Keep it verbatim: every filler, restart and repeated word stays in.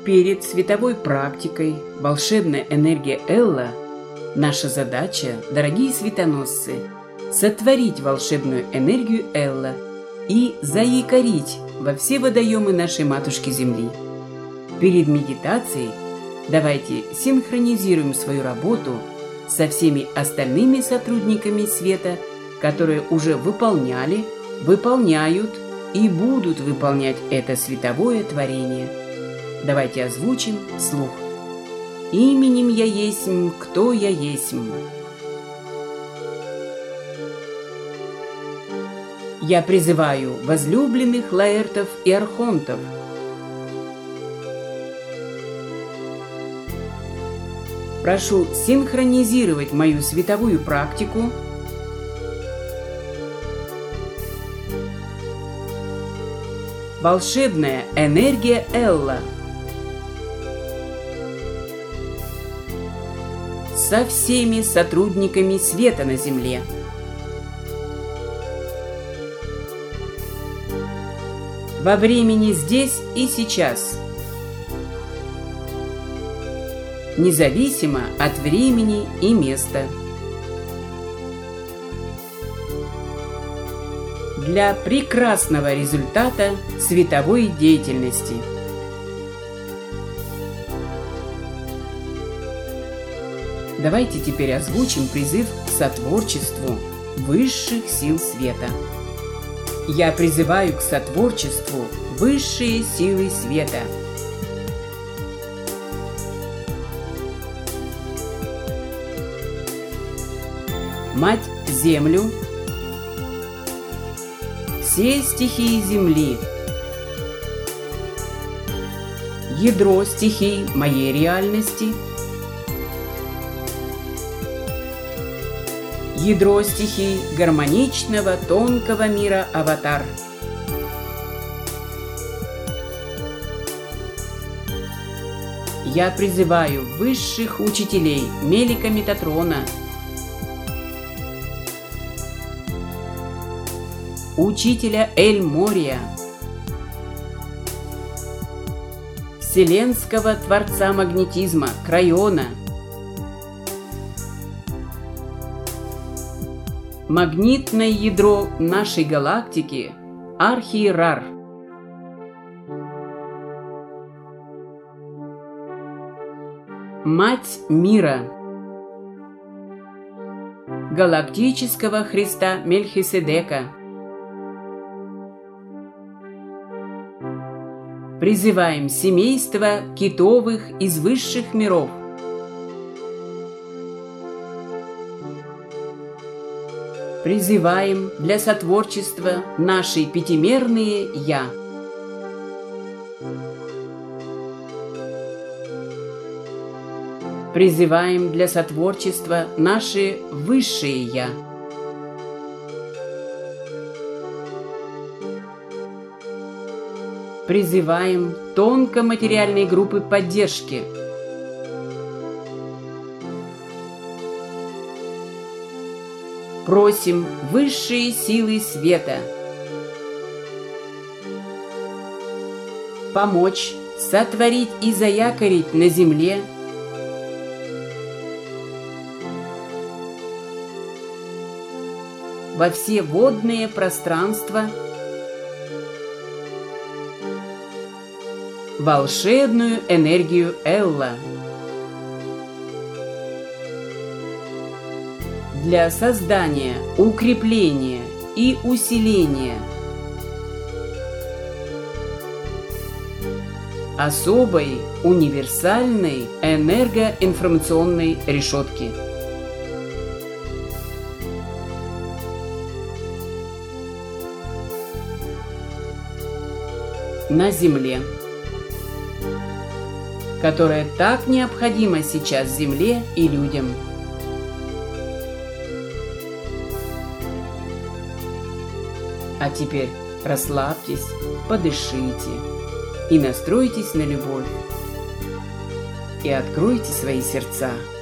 перед световой практикой «Волшебная энергия Элла» наша задача, дорогие светоносцы, сотворить волшебную энергию Элла и заякорить во все водоемы нашей Матушки Земли. Перед медитацией давайте синхронизируем свою работу со всеми остальными сотрудниками света, которые уже выполняли, выполняют и будут выполнять это световое творение. Давайте озвучим вслух. Именем я есмь, кто я есмь. Я призываю возлюбленных лаэртов и архонтов, прошу синхронизировать мою световую практику «Волшебная энергия Элла» со всеми сотрудниками света на Земле. Во времени здесь и сейчас, независимо от времени и места. Для прекрасного результата световой деятельности. Давайте теперь озвучим призыв к сотворчеству высших сил света. Я призываю к сотворчеству высшие силы света. Мать-Землю, все стихии Земли, ядро стихий моей реальности, ядро стихий гармоничного тонкого мира Аватар. Я призываю высших учителей Мелика Метатрона, учителя Эль-Мория, вселенского творца магнетизма Крайона, магнитное ядро нашей галактики Архи-Рар, Мать мира, галактического Христа Мельхиседека. Призываем семейство китовых из высших миров. Призываем для сотворчества наши пятимерные «Я». Призываем для сотворчества наши высшие «Я». Призываем тонкоматериальные группы поддержки. Просим высшие силы света помочь сотворить и заякорить на Земле во все водные пространства волшебную энергию Элла для создания, укрепления и усиления особой универсальной энергоинформационной решетки. На Земле, которая так необходима сейчас Земле и людям. А теперь расслабьтесь, подышите и настройтесь на любовь. И откройте свои сердца.